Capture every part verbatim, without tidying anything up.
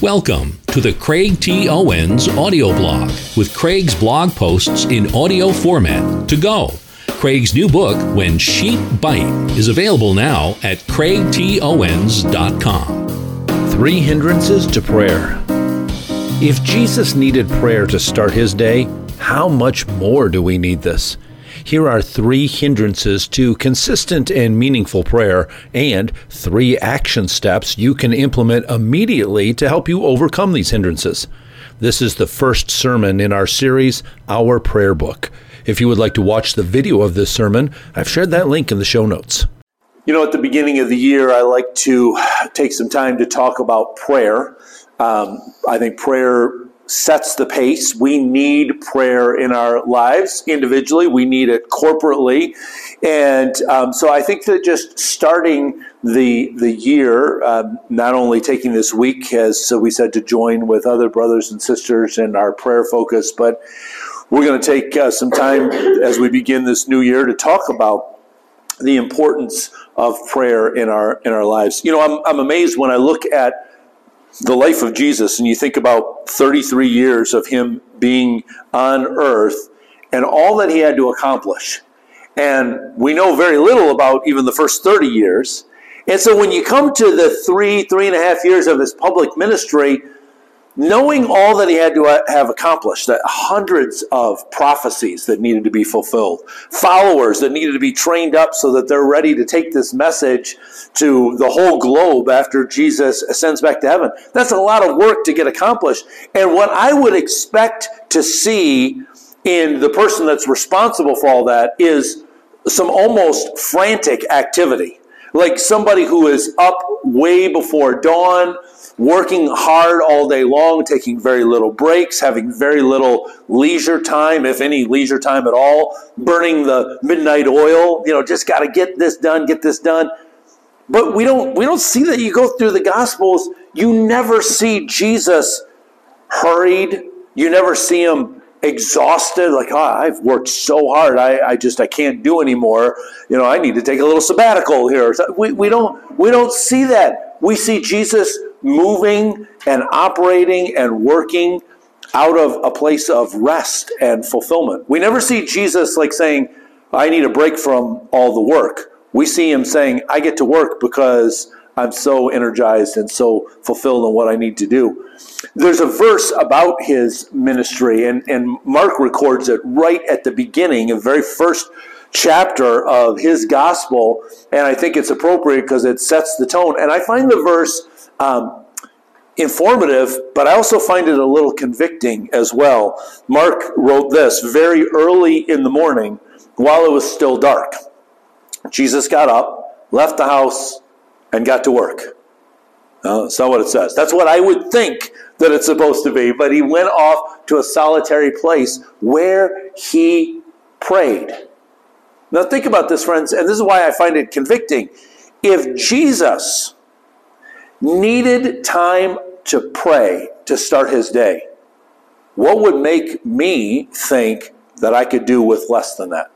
Welcome to the Craig T. Owens audio blog with Craig's blog posts in audio format to go. Craig's new book, When Sheep Bite, is available now at craig t owens dot com. Three hindrances to prayer. If Jesus needed prayer to start his day, how much more do we need this? Here are three hindrances to consistent and meaningful prayer, and three action steps you can implement immediately to help you overcome these hindrances. This is the first sermon in our series, Our Prayer Book. If you would like to watch the video of this sermon, I've shared that link in the show notes. You know, at the beginning of the year, I like to take some time to talk about prayer. Um, I think prayer sets the pace. We need prayer in our lives individually. We need it corporately. And um, so I think that just starting the the year, um, not only taking this week, as so we said, to join with other brothers and sisters in our prayer focus, but we're going to take uh, some time as we begin this new year to talk about the importance of prayer in our in our lives. You know, I'm I'm amazed when I look at the life of Jesus, and you think about thirty-three years of him being on earth and all that he had to accomplish. And we know very little about even the first thirty years. And so when you come to the three, three and a half years of his public ministry, knowing all that he had to have accomplished, that hundreds of prophecies that needed to be fulfilled, followers that needed to be trained up so that they're ready to take this message to the whole globe after Jesus ascends back to heaven. That's a lot of work to get accomplished. And what I would expect to see in the person that's responsible for all that is some almost frantic activity. Like somebody who is up way before dawn, working hard all day long, taking very little breaks, having very little leisure time, if any leisure time at all, burning the midnight oil, you know, just got to get this done, get this done. But we don't we don't see that. You go through the Gospels, you never see Jesus hurried. You never see him exhausted, like, oh, I've worked so hard, I, I just I can't do anymore. You know, I need to take a little sabbatical here. We we don't we don't see that. We see Jesus moving and operating and working out of a place of rest and fulfillment. We never see Jesus like saying, I need a break from all the work. We see him saying, I get to work because I'm so energized and so fulfilled in what I need to do. There's a verse about his ministry, and, and Mark records it right at the beginning, the very first chapter of his gospel, and I think it's appropriate because it sets the tone. And I find the verse Um, informative, but I also find it a little convicting as well. Mark wrote this: very early in the morning, while it was still dark, Jesus got up, left the house, and got to work. No, that's not what it says. That's what I would think that it's supposed to be, but he went off to a solitary place where he prayed. Now think about this, friends, and this is why I find it convicting. If Jesus needed time to pray to start his day, what would make me think that I could do with less than that?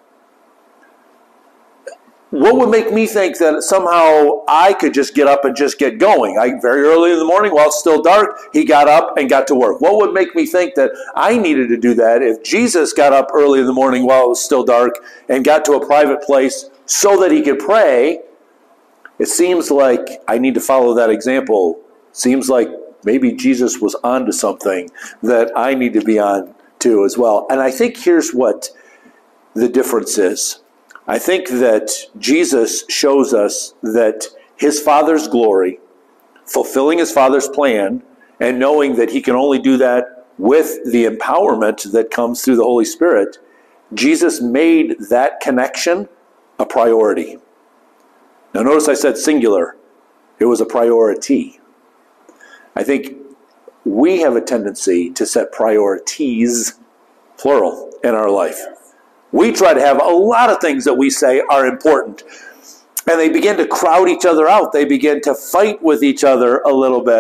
What would make me think that somehow I could just get up and just get going? I, very early in the morning, while it's still dark, he got up and got to work. What would make me think that I needed to do that if Jesus got up early in the morning while it was still dark and got to a private place so that he could pray? It seems like I need to follow that example. Seems like maybe Jesus was onto something that I need to be on to as well. And I think here's what the difference is. I think that Jesus shows us that his Father's glory, fulfilling his Father's plan, and knowing that he can only do that with the empowerment that comes through the Holy Spirit, Jesus made that connection a priority. Now notice I said singular. It was a priority. I think we have a tendency to set priorities, plural, in our life. We try to have a lot of things that we say are important, and they begin to crowd each other out. They begin to fight with each other a little bit.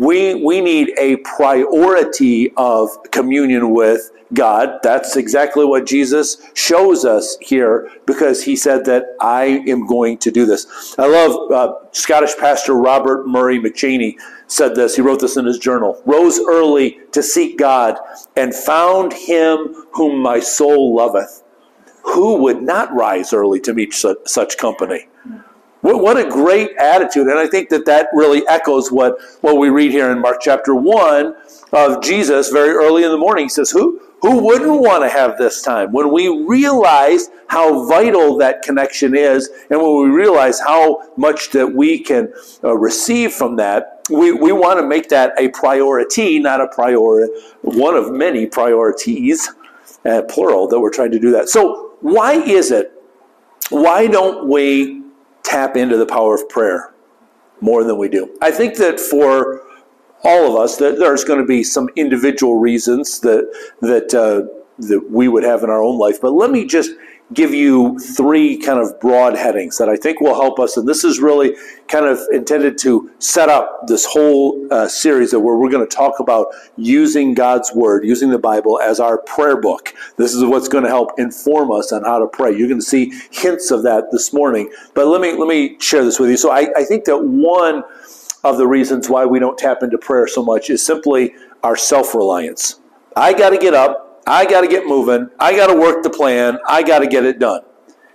We, we need a priority of communion with God. That's exactly what Jesus shows us here, because he said that I am going to do this. I love uh, Scottish pastor Robert Murray McChaney said this. He wrote this in his journal. Rose early to seek God and found him whom my soul loveth. Who would not rise early to meet such, such company? What, what a great attitude. And I think that that really echoes what, what we read here in Mark chapter one of Jesus very early in the morning. He says, who, who wouldn't want to have this time? When we realize how vital that connection is, and when we realize how much that we can uh, receive from that, we, we want to make that a priority, not a priority, one of many priorities, uh, plural, that we're trying to do that. So why is it, why don't we tap into the power of prayer more than we do? I think that for all of us, that there's going to be some individual reasons that that uh, that we would have in our own life. But let me just give you three kind of broad headings that I think will help us. And this is really kind of intended to set up this whole uh, series where we're going to talk about using God's Word, using the Bible as our prayer book. This is what's going to help inform us on how to pray. You're going to see hints of that this morning. But let me let me share this with you. So I, I think that one of the reasons why we don't tap into prayer so much is simply our self-reliance. I got to get up. I got to get moving. I got to work the plan. I got to get it done.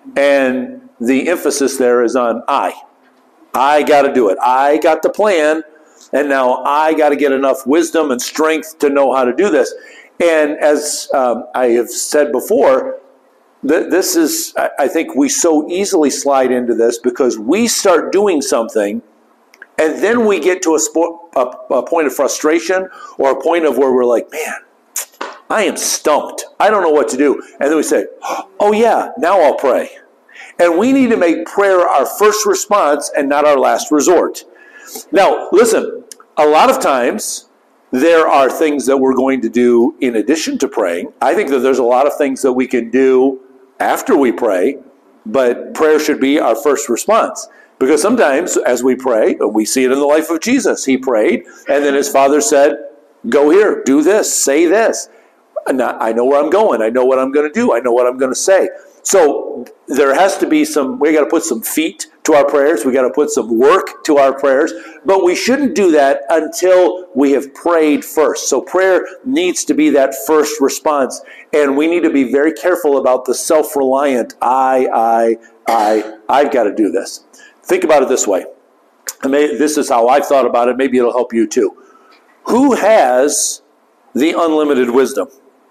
And the emphasis there is on I. I got to do it. I got the plan, and now I got to get enough wisdom and strength to know how to do this. And as um, I have said before, th- this is, I-, I think we so easily slide into this because we start doing something, and then we get to a, spo- a, a point of frustration or a point of where we're like, man, I am stumped. I don't know what to do. And then we say, oh yeah, now I'll pray. And we need to make prayer our first response and not our last resort. Now, listen, a lot of times there are things that we're going to do in addition to praying. I think that there's a lot of things that we can do after we pray, but prayer should be our first response. Because sometimes as we pray, and we see it in the life of Jesus, he prayed, and then his Father said, go here, do this, say this. I know where I'm going. I know what I'm going to do. I know what I'm going to say. So there has to be some, we got to put some feet to our prayers. We got to put some work to our prayers. But we shouldn't do that until we have prayed first. So prayer needs to be that first response. And we need to be very careful about the self-reliant, I, I, I, I've got to do this. Think about it this way. I mean, this is how I've thought about it. Maybe it'll help you too. Who has the unlimited wisdom?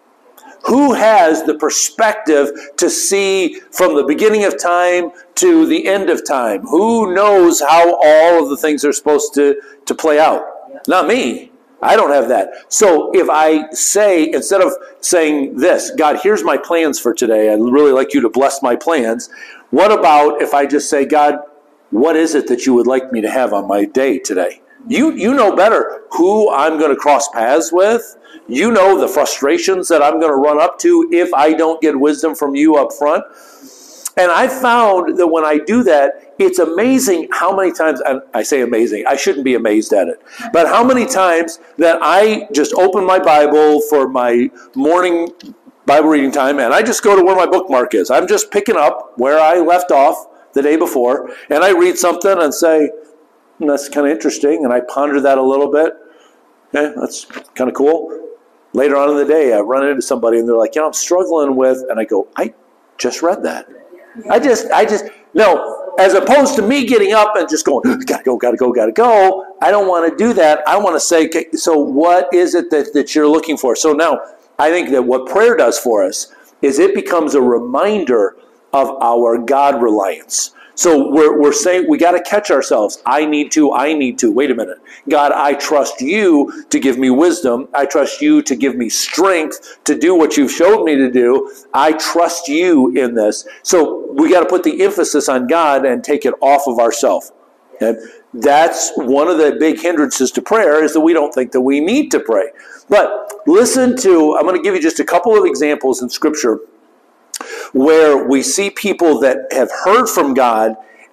Who has the perspective to see from the beginning of time to the end of time? Who knows how all of the things are supposed to, to play out? Not me. I don't have that. So if I say, instead of saying this, God, here's my plans for today. I'd really like you to bless my plans. What about if I just say, God, what is it that you would like me to have on my day today? You you know better who I'm going to cross paths with. You know the frustrations that I'm going to run up to if I don't get wisdom from you up front. And I found that when I do that, it's amazing how many times, and I say amazing, I shouldn't be amazed at it, but how many times that I just open my Bible for my morning Bible reading time, and I just go to where my bookmark is. I'm just picking up where I left off the day before, and I read something and say, hmm, that's kind of interesting, and I ponder that a little bit. Okay, that's kind of cool. Later on in the day, I run into somebody, and they're like, you know, I'm struggling with, and I go, I just read that. I just, I just, no, as opposed to me getting up and just going, gotta go, gotta go, gotta go, I don't want to do that. I want to say, okay, so what is it that, that you're looking for? So now, I think that what prayer does for us is it becomes a reminder of our God reliance. So we're we're saying we got to catch ourselves. I need to, I need to. Wait a minute. God, I trust you to give me wisdom. I trust you to give me strength to do what you've showed me to do. I trust you in this. So we got to put the emphasis on God and take it off of ourselves. And that's one of the big hindrances to prayer, is that we don't think that we need to pray. But listen to, I'm going to give you just a couple of examples in Scripture where we see people that have heard from God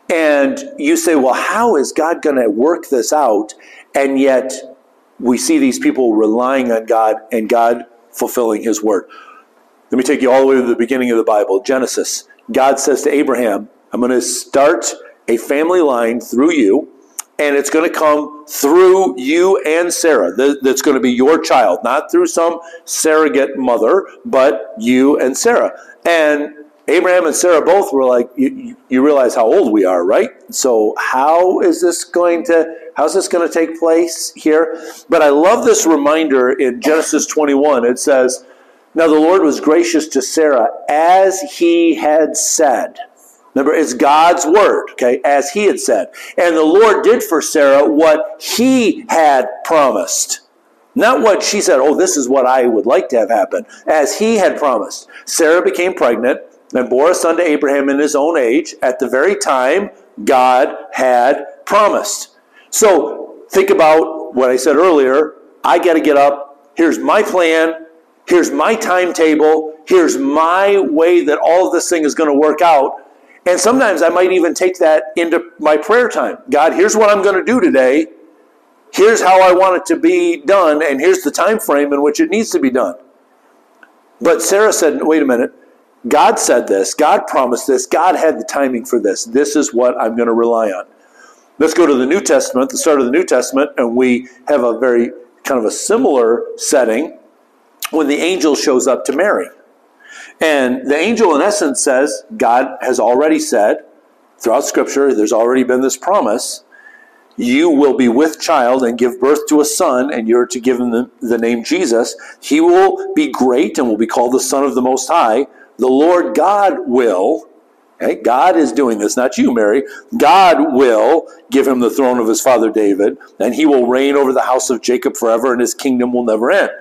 And you say, well, how is God going to work this out? And yet we see these people relying on God and God fulfilling his word. Let me take you all the way to the beginning of the Bible, Genesis. God says to Abraham, I'm going to start a family line through you, and it's going to come through you and Sarah. That's going to be your child, not through some surrogate mother, but you and Sarah. And Abraham and Sarah both were like, you, you realize how old we are, right? So how is this going to, how's this going to take place here? But I love this reminder in Genesis twenty-one. It says, now the Lord was gracious to Sarah as he had said. Remember, it's God's word, okay, as he had said. And the Lord did for Sarah what he had promised. Not what she said, oh, this is what I would like to have happen. As he had promised. Sarah became pregnant and bore a son to Abraham in his own age at the very time God had promised. So think about what I said earlier. I got to get up. Here's my plan. Here's my timetable. Here's my way that all of this thing is going to work out. And sometimes I might even take that into my prayer time. God, here's what I'm going to do today. Here's how I want it to be done. And here's the time frame in which it needs to be done. But Sarah said, wait a minute. God said this. God promised this. God had the timing for this. This is what I'm going to rely on. Let's go to the New Testament, the start of the New Testament, and we have a very kind of a similar setting when the angel shows up to Mary. And the angel, in essence, says, God has already said, throughout Scripture, there's already been this promise, you will be with child and give birth to a son, and you're to give him the, the name Jesus. He will be great and will be called the Son of the Most High. The Lord God will, okay, God is doing this, not you, Mary. God will give him the throne of his father David, and he will reign over the house of Jacob forever, and his kingdom will never end.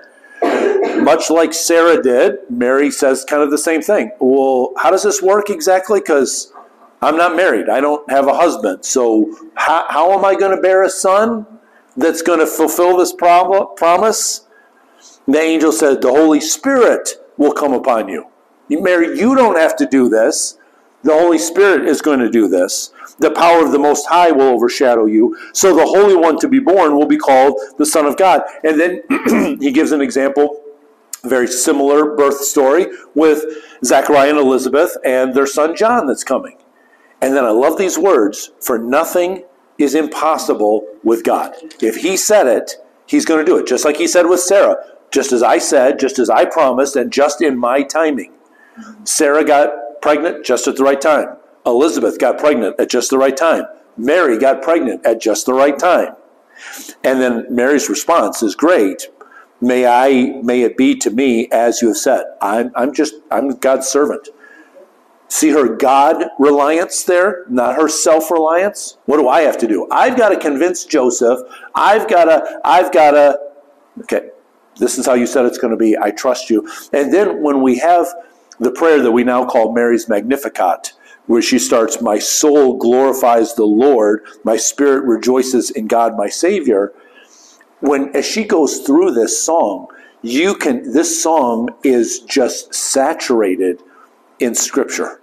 Much like Sarah did, Mary says kind of the same thing. Well, how does this work exactly? Because I'm not married. I don't have a husband. So how, how am I going to bear a son that's going to fulfill this prob- promise? The angel said, the Holy Spirit will come upon you. Mary, you don't have to do this. The Holy Spirit is going to do this. The power of the Most High will overshadow you. So the Holy One to be born will be called the Son of God. And then he gives an example, very similar birth story with Zechariah and Elizabeth and their son John that's coming. And then I love these words, for nothing is impossible with God. If he said it, he's going to do it. Just like he said with Sarah. Just as I said, just as I promised, and just in my timing. Sarah got pregnant just at the right time. Elizabeth got pregnant at just the right time. Mary got pregnant at just the right time. And then Mary's response is great. May I, may it be to me as you have said. I'm, I'm just, I'm God's servant. See her God reliance there, not her self-reliance. What do I have to do? I've got to convince Joseph. I've got to, I've got to, okay, this is how you said it's going to be. I trust you. And then when we have the prayer that we now call Mary's Magnificat, where she starts, my soul glorifies the Lord, my spirit rejoices in God my Savior. When, as she goes through this song, you can, this song is just saturated in Scripture.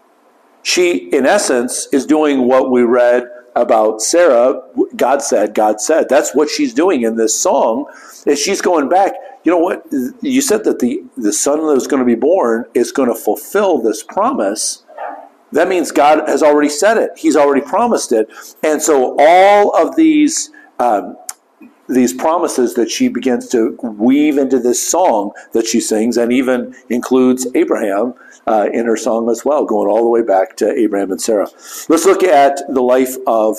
She, in essence, is doing what we read about Sarah. God said, God said. That's what she's doing in this song, is she's going back. You know what? You said that the, the son that was going to be born is going to fulfill this promise. That means God has already said it. He's already promised it. And so all of these um, these promises that she begins to weave into this song that she sings, and even includes Abraham uh, in her song as well, going all the way back to Abraham and Sarah. Let's look at the life of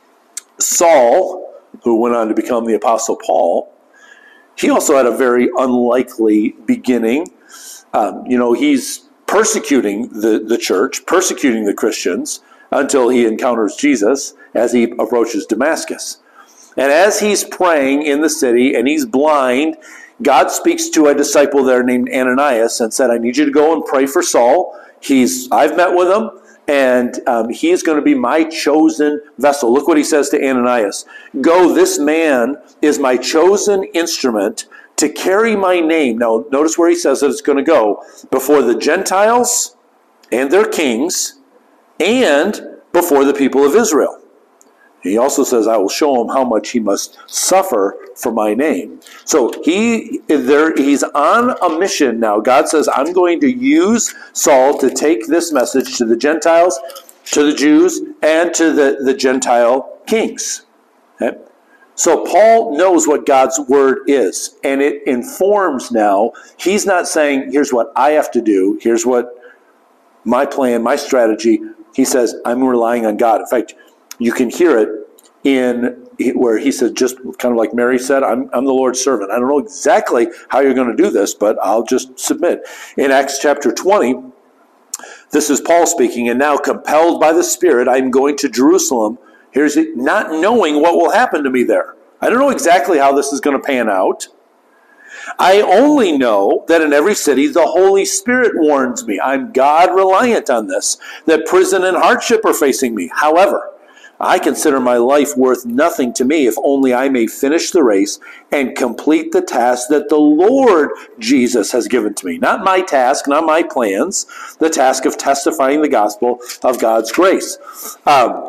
Saul, who went on to become the Apostle Paul. He also had a very unlikely beginning. Um, you know, he's persecuting the, the church, persecuting the Christians, until he encounters Jesus as he approaches Damascus. And as he's praying in the city and he's blind, God speaks to a disciple there named Ananias and said, I need you to go and pray for Saul. He's, I've met with him, and um, he is going to be my chosen vessel. Look what he says to Ananias. Go, this man is my chosen instrument to carry my name. Now, notice where he says that it's going to go. Before the Gentiles and their kings, and before the people of Israel. He also says, I will show him how much he must suffer for my name. So he there he's on a mission now. God says, I'm going to use Saul to take this message to the Gentiles, to the Jews, and to the, the Gentile kings. Okay? So Paul knows what God's word is, and it informs now. He's not saying, here's what I have to do, here's what my plan, my strategy. He says, I'm relying on God. In fact, you can hear it in where he said, just kind of like Mary said, I'm, I'm the Lord's servant. I don't know exactly how you're going to do this, but I'll just submit. In Acts chapter twenty, this is Paul speaking, and now compelled by the Spirit, I'm going to Jerusalem. Here's it, not knowing what will happen to me there. I don't know exactly how this is going to pan out. I only know that in every city the Holy Spirit warns me. I'm God reliant on this, that prison and hardship are facing me. However, I consider my life worth nothing to me if only I may finish the race and complete the task that the Lord Jesus has given to me. Not my task, not my plans, the task of testifying the gospel of God's grace. Um,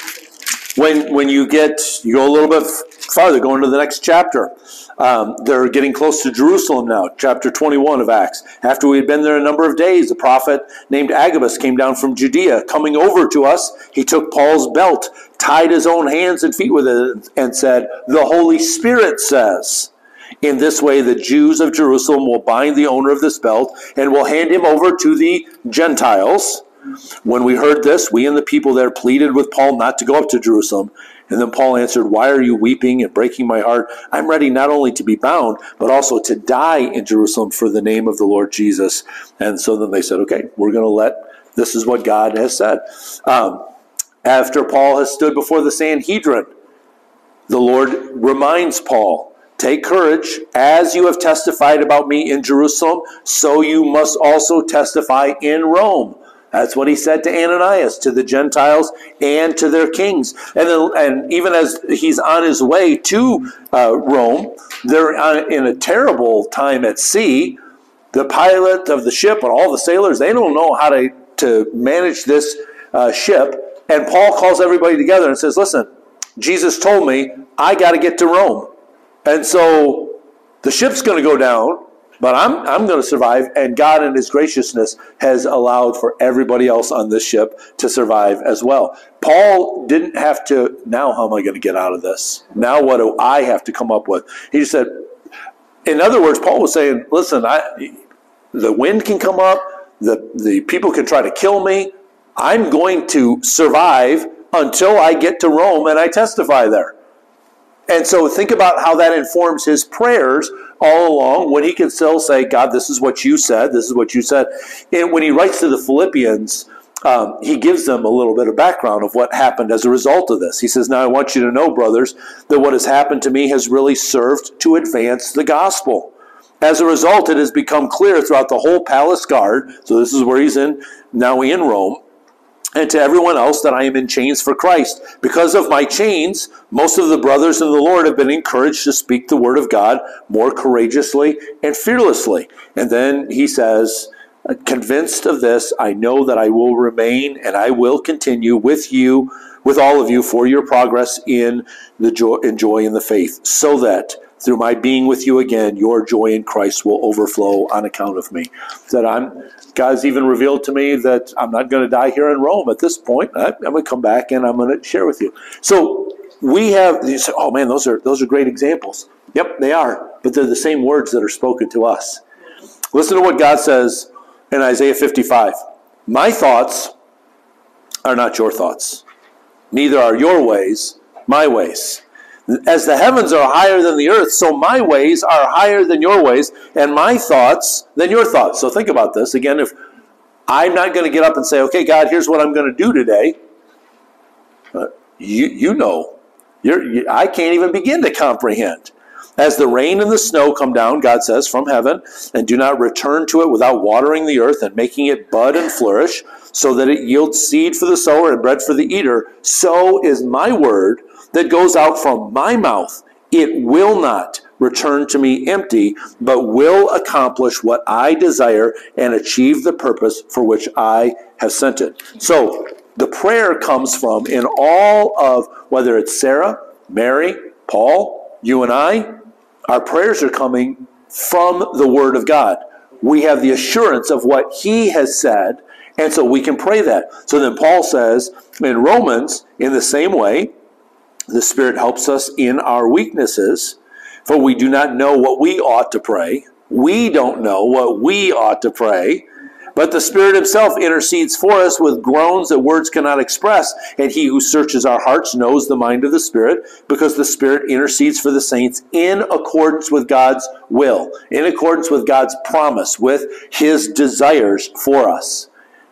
when when you get, you go a little bit farther, go into the next chapter. Um, they're getting close to Jerusalem now, chapter twenty-one of Acts. After we had been there a number of days, a prophet named Agabus came down from Judea. Coming over to us, he took Paul's belt, tied his own hands and feet with it, and said, the Holy Spirit says, in this way the Jews of Jerusalem will bind the owner of this belt and will hand him over to the Gentiles. When we heard this, we and the people there pleaded with Paul not to go up to Jerusalem. And then Paul answered, why are you weeping and breaking my heart? I'm ready not only to be bound, but also to die in Jerusalem for the name of the Lord Jesus. And so then they said, okay, we're going to let, this is what God has said. Um, after Paul has stood before the Sanhedrin, the Lord reminds Paul, take courage, as you have testified about me in Jerusalem, so you must also testify in Rome. That's what he said to Ananias, to the Gentiles, and to their kings. And then, and even as he's on his way to uh, Rome, they're on, in a terrible time at sea. The pilot of the ship and all the sailors, they don't know how to, to manage this uh, ship. And Paul calls everybody together and says, listen, Jesus told me I got to get to Rome. And so the ship's going to go down. But I'm I'm going to survive, and God in his graciousness has allowed for everybody else on this ship to survive as well. Paul didn't have to, now how am I going to get out of this? Now what do I have to come up with? He just said, in other words, Paul was saying, listen, I, the wind can come up, the, the people can try to kill me. I'm going to survive until I get to Rome and I testify there. And so think about how that informs his prayers all along, when he can still say, God, this is what you said, this is what you said. And when he writes to the Philippians, um, he gives them a little bit of background of what happened as a result of this. He says, now I want you to know, brothers, that what has happened to me has really served to advance the gospel. As a result, it has become clear throughout the whole palace guard, so this is where he's in, now in Rome, and to everyone else that I am in chains for Christ. Because of my chains, most of the brothers in the Lord have been encouraged to speak the word of God more courageously and fearlessly. And then he says, convinced of this, I know that I will remain and I will continue with you, with all of you, for your progress in the joy, in joy in the faith, so that through my being with you again, your joy in Christ will overflow on account of me. That I'm, God's even revealed to me that I'm not going to die here in Rome at this point. I'm going to come back and I'm going to share with you. So we have, you say, oh man, those are those are great examples. Yep, they are. But they're the same words that are spoken to us. Listen to what God says in Isaiah fifty-five. My thoughts are not your thoughts. Neither are your ways my ways. As the heavens are higher than the earth, so my ways are higher than your ways, and my thoughts than your thoughts. So think about this. Again, if I'm not going to get up and say, okay, God, here's what I'm going to do today. Uh, you you know. You're, you, I can't even begin to comprehend. As the rain and the snow come down, God says, from heaven, and do not return to it without watering the earth and making it bud and flourish, so that it yields seed for the sower and bread for the eater, so is my word that goes out from my mouth. It will not return to me empty, but will accomplish what I desire and achieve the purpose for which I have sent it. So, the prayer comes from in all of, whether it's Sarah, Mary, Paul, you and I, our prayers are coming from the Word of God. We have the assurance of what He has said, and so we can pray that. So then Paul says in Romans, in the same way, the Spirit helps us in our weaknesses, for we do not know what we ought to pray. We don't know what we ought to pray, but the Spirit Himself intercedes for us with groans that words cannot express, and He who searches our hearts knows the mind of the Spirit, because the Spirit intercedes for the saints in accordance with God's will, in accordance with God's promise, with His desires for us.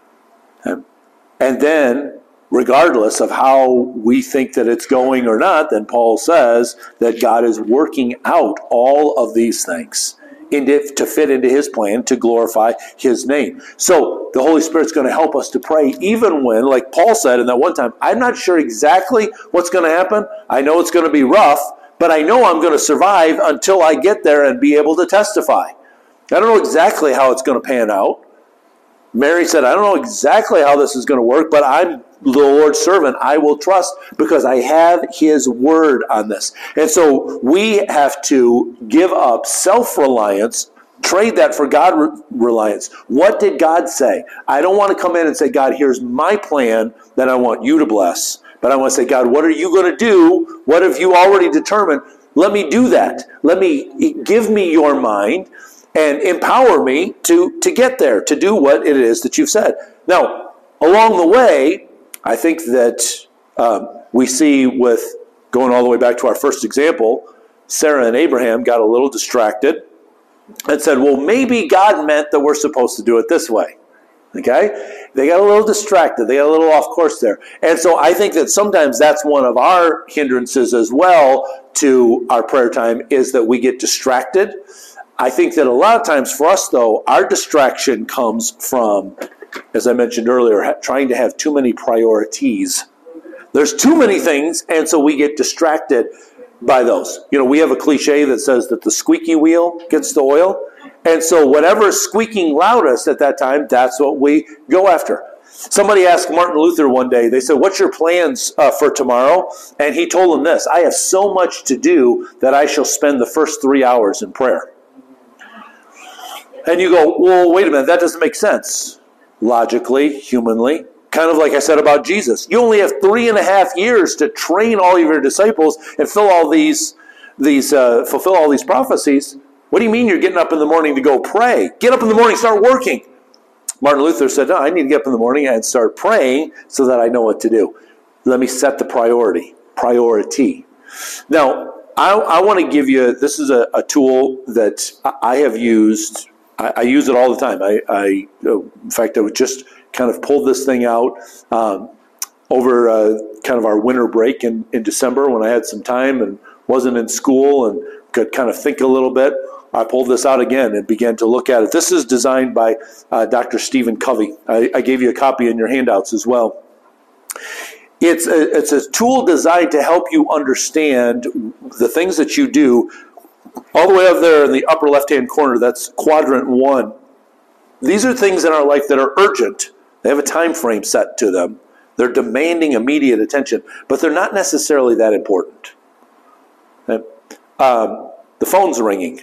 And then, regardless of how we think that it's going or not, then Paul says that God is working out all of these things into, to fit into His plan to glorify His name. So the Holy Spirit's going to help us to pray even when, like Paul said in that one time, I'm not sure exactly what's going to happen. I know it's going to be rough, but I know I'm going to survive until I get there and be able to testify. I don't know exactly how it's going to pan out. Mary said, I don't know exactly how this is going to work, but I'm the Lord's servant. I will trust because I have His word on this. And so we have to give up self-reliance, trade that for God-reliance. What did God say? I don't want to come in and say, God, here's my plan that I want you to bless. But I want to say, God, what are you going to do? What have you already determined? Let me do that. Let me, give me your mind and empower me to, to get there, to do what it is that you've said. Now, along the way, I think that um, we see with, going all the way back to our first example, Sarah and Abraham got a little distracted and said, well, maybe God meant that we're supposed to do it this way. Okay? They got a little distracted. They got a little off course there. And so I think that sometimes that's one of our hindrances as well to our prayer time, is that we get distracted. I think that a lot of times for us, though, our distraction comes from, as I mentioned earlier, trying to have too many priorities. There's too many things, and so we get distracted by those. You know, we have a cliche that says that the squeaky wheel gets the oil. And so whatever's squeaking loudest at that time, that's what we go after. Somebody asked Martin Luther one day, they said, what's your plans uh, for tomorrow? And he told them this, I have so much to do that I shall spend the first three hours in prayer. And you go, well, wait a minute, that doesn't make sense. Logically, humanly, kind of like I said about Jesus. You only have three and a half years to train all of your disciples and fill all these, these, uh, fulfill all these prophecies. What do you mean you're getting up in the morning to go pray? Get up in the morning, start working. Martin Luther said, no, I need to get up in the morning and start praying so that I know what to do. Let me set the priority. Priority. Now, I, I want to give you, this is a, a tool that I have used. I, I use it all the time. I, I, in fact, I would just kind of pulled this thing out um, over uh, kind of our winter break in, in December when I had some time and wasn't in school and could kind of think a little bit. I pulled this out again and began to look at it. This is designed by uh, Doctor Stephen Covey. I, I gave you a copy in your handouts as well. It's a, it's a tool designed to help you understand the things that you do. All the way up there in the upper left-hand corner, that's quadrant one. These are things in our life that are urgent. They have a time frame set to them. They're demanding immediate attention, but they're not necessarily that important. Okay? Um, the phone's ringing.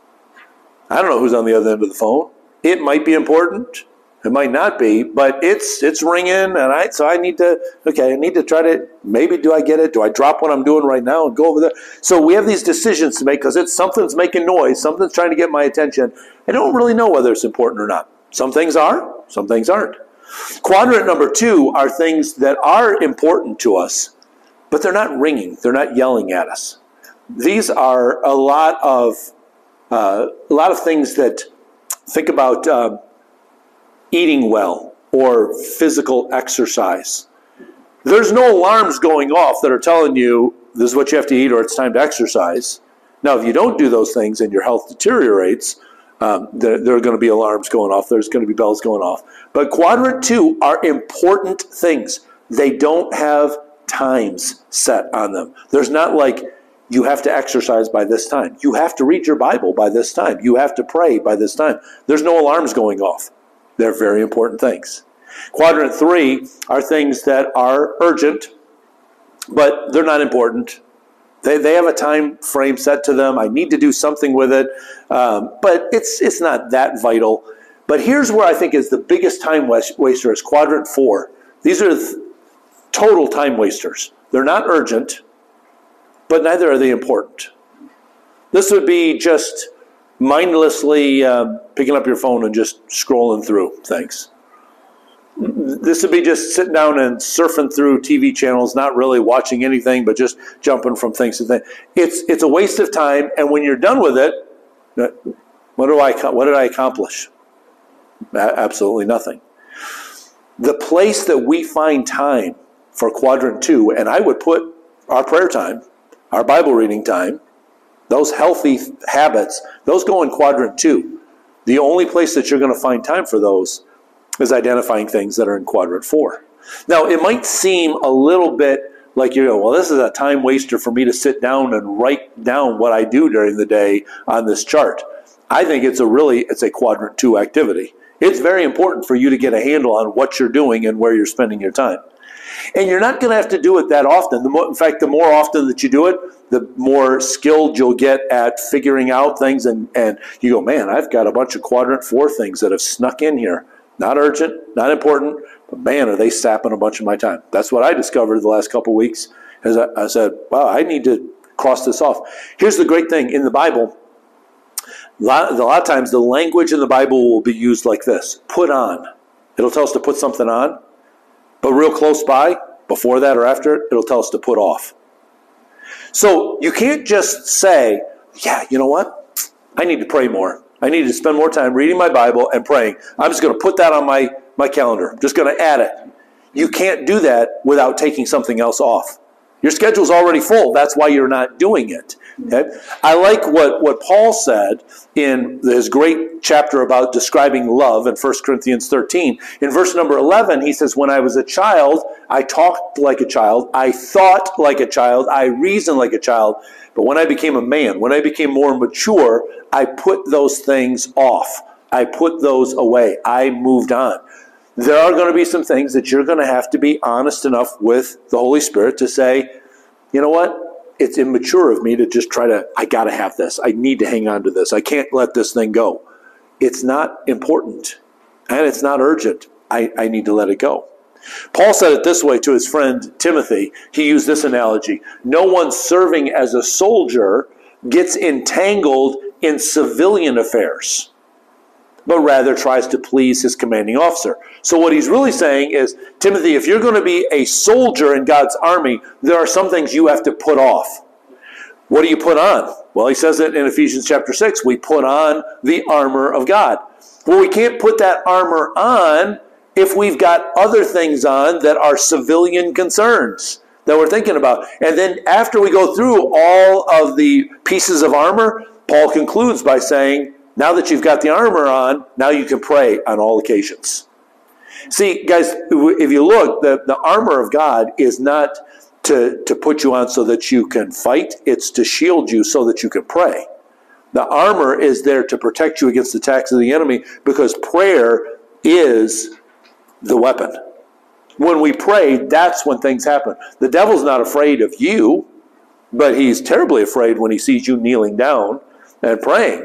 I don't know who's on the other end of the phone. It might be important. It might not be, but it's it's ringing, and I so I need to okay. I need to try to maybe do I get it? Do I drop what I'm doing right now and go over there? So we have these decisions to make because it's something's making noise, something's trying to get my attention. I don't really know whether it's important or not. Some things are, some things aren't. Quadrant number two are things that are important to us, but they're not ringing. They're not yelling at us. These are a lot of uh, a lot of things that think about. Uh, Eating well or physical exercise. There's no alarms going off that are telling you this is what you have to eat or it's time to exercise. Now, if you don't do those things and your health deteriorates, um, there, there are going to be alarms going off. There's going to be bells going off. But quadrant two are important things. They don't have times set on them. There's not like you have to exercise by this time. You have to read your Bible by this time. You have to pray by this time. There's no alarms going off. They're very important things. Quadrant three are things that are urgent, but they're not important. They they have a time frame set to them. I need to do something with it, um, but it's it's not that vital. But here's where I think is the biggest time waster is quadrant four. These are th- total time wasters. They're not urgent, but neither are they important. This would be just mindlessly um, picking up your phone and just scrolling through things. This would be just sitting down and surfing through T V channels, not really watching anything, but just jumping from things to things. It's it's a waste of time, and when you're done with it, what do I what did I accomplish? Absolutely nothing. The place that we find time for quadrant two, and I would put our prayer time, our Bible reading time, those healthy habits, those go in quadrant two. The only place that you're going to find time for those is identifying things that are in quadrant four. Now, it might seem a little bit like, you know, well, this is a time waster for me to sit down and write down what I do during the day on this chart. I think it's a really, it's a quadrant two activity. It's very important for you to get a handle on what you're doing and where you're spending your time. And you're not going to have to do it that often. The more, in fact, the more often that you do it, the more skilled you'll get at figuring out things. And, and you go, man, I've got a bunch of quadrant four things that have snuck in here. Not urgent, not important, but man, are they sapping a bunch of my time. That's what I discovered the last couple of weeks. As I, I said, wow, I need to cross this off. Here's the great thing. In the Bible, a lot, a lot of times the language in the Bible will be used like this. Put on. It'll tell us to put something on. But real close by, before that or after it, it'll tell us to put off. So you can't just say, yeah, you know what? I need to pray more. I need to spend more time reading my Bible and praying. I'm just going to put that on my, my calendar. I'm just going to add it. You can't do that without taking something else off. Your schedule's already full. That's why you're not doing it. Okay? I like what, what Paul said in his great chapter about describing love in First Corinthians thirteen. In verse number eleven, he says, when I was a child, I talked like a child, I thought like a child, I reasoned like a child. But when I became a man, when I became more mature, I put those things off. I put those away. I moved on. There are going to be some things that you're going to have to be honest enough with the Holy Spirit to say, you know what? It's immature of me to just try to, I got to have this. I need to hang on to this. I can't let this thing go. It's not important, and it's not urgent. I, I need to let it go. Paul said it this way to his friend Timothy. He used this analogy. No one serving as a soldier gets entangled in civilian affairs, but rather tries to please his commanding officer. So what he's really saying is, Timothy, if you're going to be a soldier in God's army, there are some things you have to put off. What do you put on? Well, he says it in Ephesians chapter six. We put on the armor of God. Well, we can't put that armor on if we've got other things on that are civilian concerns that we're thinking about. And then after we go through all of the pieces of armor, Paul concludes by saying, now that you've got the armor on, now you can pray on all occasions. See, guys, if you look, the, the armor of God is not to, to put you on so that you can fight. It's to shield you so that you can pray. The armor is there to protect you against the attacks of the enemy, because prayer is the weapon. When we pray, that's when things happen. The devil's not afraid of you, but he's terribly afraid when he sees you kneeling down and praying.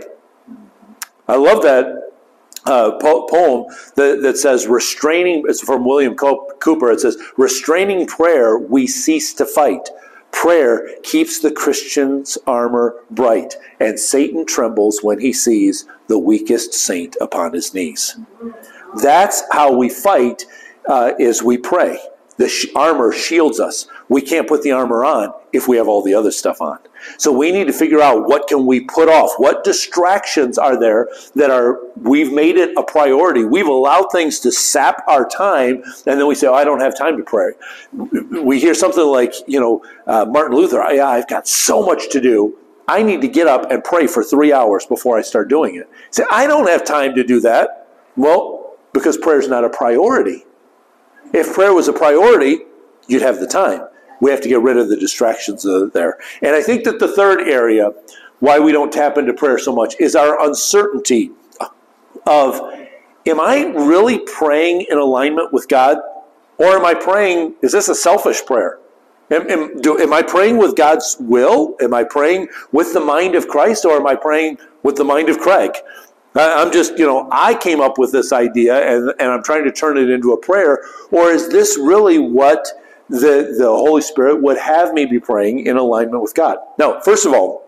I love that uh, po- poem that, that says, restraining, it's from William Cooper, it says, restraining prayer, we cease to fight. Prayer keeps the Christian's armor bright, and Satan trembles when he sees the weakest saint upon his knees. That's how we fight, uh, is we pray. The sh- armor shields us. We can't put the armor on if we have all the other stuff on. So we need to figure out, what can we put off? What distractions are there that are, we've made it a priority. We've allowed things to sap our time, and then we say, oh, I don't have time to pray. We hear something like, you know, uh, Martin Luther, I, I've got so much to do. I need to get up and pray for three hours before I start doing it. Say, I don't have time to do that. Well, because prayer is not a priority. If prayer was a priority, you'd have the time. We have to get rid of the distractions that are there. And I think that the third area why we don't tap into prayer so much is our uncertainty of, am I really praying in alignment with God? Or am I praying, is this a selfish prayer? Am, am, do, am I praying with God's will? Am I praying with the mind of Christ, or am I praying with the mind of Craig? I, I'm just, you know, I came up with this idea and, and I'm trying to turn it into a prayer. Or is this really what the, the Holy Spirit would have me be praying in alignment with God? Now, first of all,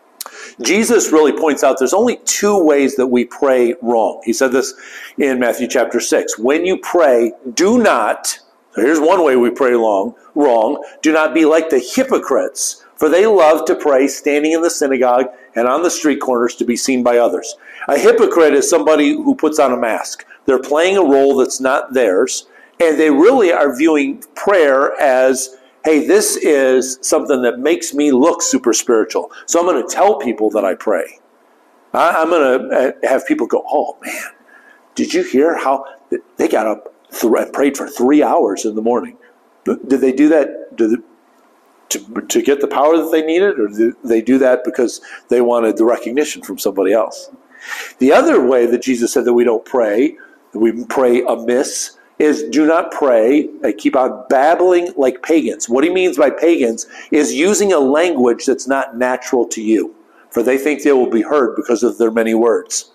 Jesus really points out there's only two ways that we pray wrong. He said this in Matthew chapter six. When you pray, do not, so here's one way we pray wrong, wrong, do not be like the hypocrites, for they love to pray standing in the synagogue and on the street corners to be seen by others. A hypocrite is somebody who puts on a mask. They're playing a role that's not theirs, and they really are viewing prayer as, hey, this is something that makes me look super spiritual. So I'm going to tell people that I pray. I'm going to have people go, oh, man, did you hear how they got up and prayed for three hours in the morning? Did they do that to, to, to get the power that they needed, or did they do that because they wanted the recognition from somebody else? The other way that Jesus said that we don't pray, that we pray amiss, is do not pray, keep on babbling like pagans. What he means by pagans is using a language that's not natural to you, for they think they will be heard because of their many words.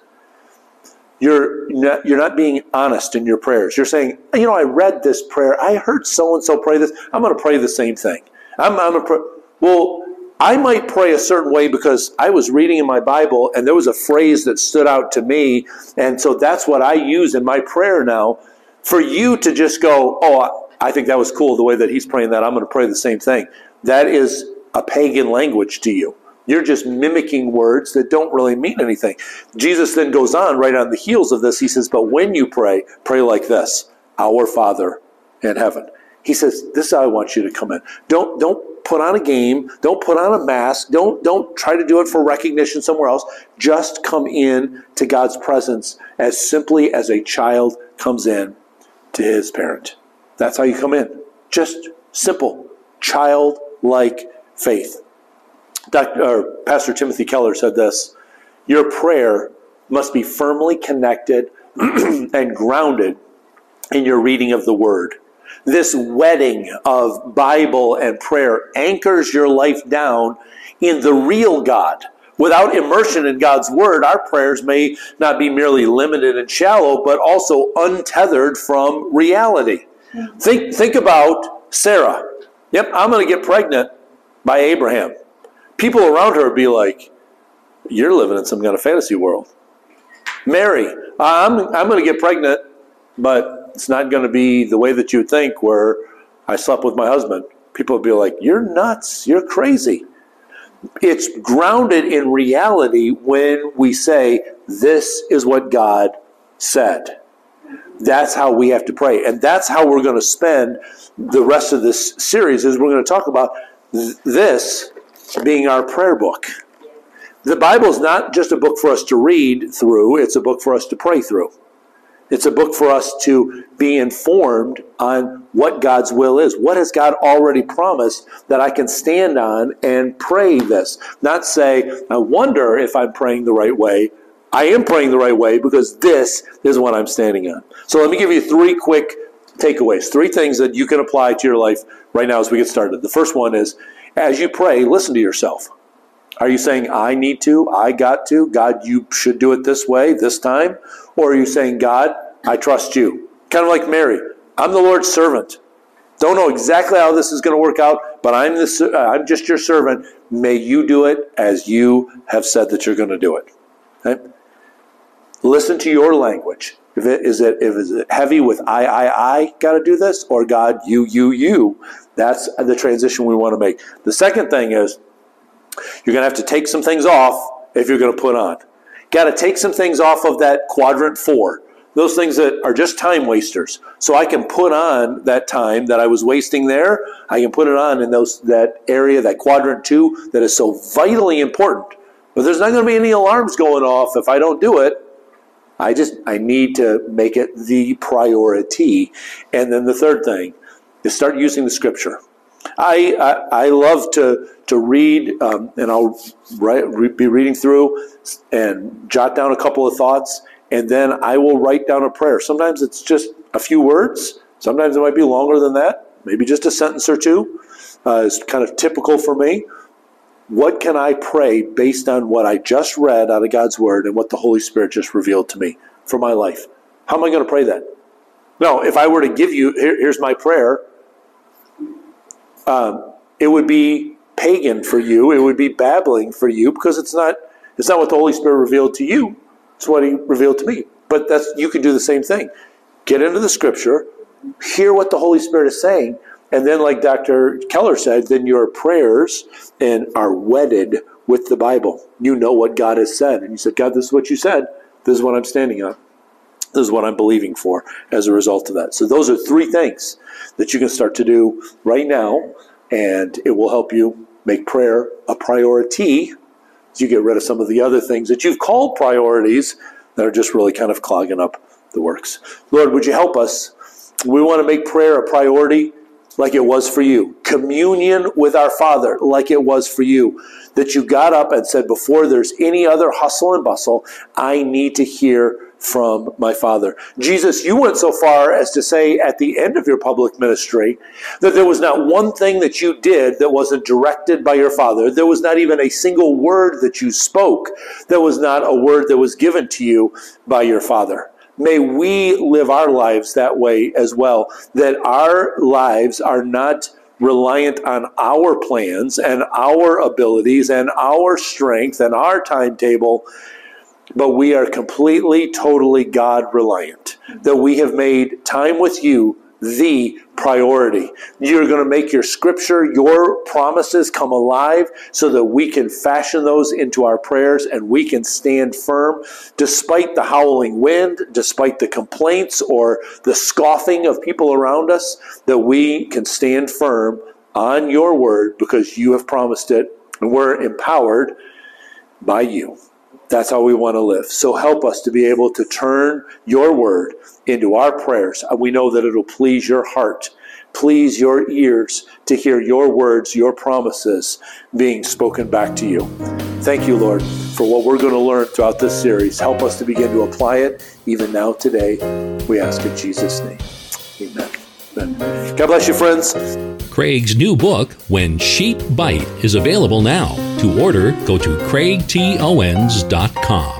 You're not, you're not being honest in your prayers. You're saying, you know, I read this prayer. I heard so-and-so pray this. I'm going to pray the same thing. I'm, I'm going to pray. Well, I might pray a certain way because I was reading in my Bible and there was a phrase that stood out to me, and so that's what I use in my prayer now. For you to just go, oh, I think that was cool the way that he's praying that, I'm going to pray the same thing. That is a pagan language to you. You're just mimicking words that don't really mean anything. Jesus then goes on right on the heels of this. He says, but when you pray, pray like this: Our Father in heaven. He says, this is how I want you to come in. Don't, don't put on a game. Don't put on a mask. Don't, don't try to do it for recognition somewhere else. Just come in to God's presence as simply as a child comes in to his parent. That's how you come in. Just simple, childlike faith. Doctor or Pastor Timothy Keller said this: your prayer must be firmly connected and grounded in your reading of the Word. This wedding of Bible and prayer anchors your life down in the real God. Without immersion in God's Word, our prayers may not be merely limited and shallow, but also untethered from reality. Think, think about Sarah. Yep, I'm going to get pregnant by Abraham. People around her would be like, you're living in some kind of fantasy world. Mary, I'm, I'm going to get pregnant, but it's not going to be the way that you would think, where I slept with my husband. People would be like, you're nuts, you're crazy. It's grounded in reality when we say, this is what God said. That's how we have to pray. And that's how we're going to spend the rest of this series, is we're going to talk about th- this being our prayer book. The Bible is not just a book for us to read through, it's a book for us to pray through. It's a book for us to be informed on what God's will is. What has God already promised that I can stand on and pray this? Not say, I wonder if I'm praying the right way. I am praying the right way because this is what I'm standing on. So let me give you three quick takeaways, three things that you can apply to your life right now as we get started. The first one is, as you pray, listen to yourself. Are you saying, I need to, I got to, God, you should do it this way, this time? Or are you saying, God, I trust you? Kind of like Mary. I'm the Lord's servant. Don't know exactly how this is going to work out, but I'm, the, uh, I'm just your servant. May you do it as you have said that you're going to do it. Okay? Listen to your language. If it, is it, if is it heavy with I, I, I got to do this, or God, you, you, you? That's the transition we want to make. The second thing is, you're going to have to take some things off if you're going to put on. Got to take some things off of that quadrant four. Those things that are just time wasters. So I can put on that time that I was wasting there. I can put it on in those that area, that quadrant two, that is so vitally important. But there's not going to be any alarms going off if I don't do it. I just, I need to make it the priority. And then the third thing is start using the Scripture. I I, I love to to read, um, and I'll write, re, be reading through and jot down a couple of thoughts. and then I will write down a prayer. Sometimes it's just a few words. Sometimes it might be longer than that. Maybe just a sentence or two. Uh, it's kind of typical for me. What can I pray based on what I just read out of God's Word and what the Holy Spirit just revealed to me for my life? How am I going to pray that? No, if I were to give you, here, here's my prayer, um, it would be pagan for you. It would be babbling for you because it's not it's not what the Holy Spirit revealed to you. It's what He revealed to me. But that's you can do the same thing. Get into the Scripture, hear what the Holy Spirit is saying, and then, like Doctor Keller said, then your prayers and are wedded with the Bible. You know what God has said, and you said, God, this is what you said. This is what I'm standing on. This is what I'm believing for as a result of that. So those are three things that you can start to do right now, and it will help you make prayer a priority as you get rid of some of the other things that you've called priorities that are just really kind of clogging up the works. Lord, would you help us? We want to make prayer a priority like it was for you. Communion with our Father like it was for you. That you got up and said, before there's any other hustle and bustle, I need to hear from my Father. Jesus, you went so far as to say at the end of your public ministry that there was not one thing that you did that wasn't directed by your Father. There was not even a single word that you spoke that was not a word that was given to you by your Father. May we live our lives that way as well, that our lives are not reliant on our plans and our abilities and our strength and our timetable, but we are completely, totally God-reliant. That we have made time with you the priority. You're going to make your Scripture, your promises come alive so that we can fashion those into our prayers and we can stand firm despite the howling wind, despite the complaints or the scoffing of people around us, that we can stand firm on your word because you have promised it and we're empowered by you. That's how we want to live. So help us to be able to turn your word into our prayers. We know that it'll please your heart, please your ears to hear your words, your promises being spoken back to you. Thank you, Lord, for what we're going to learn throughout this series. Help us to begin to apply it even now today. We ask in Jesus' name. Amen. Amen. God bless you, friends. Craig's new book, When Sheep Bite, is available now. To order, go to craig t owens dot com.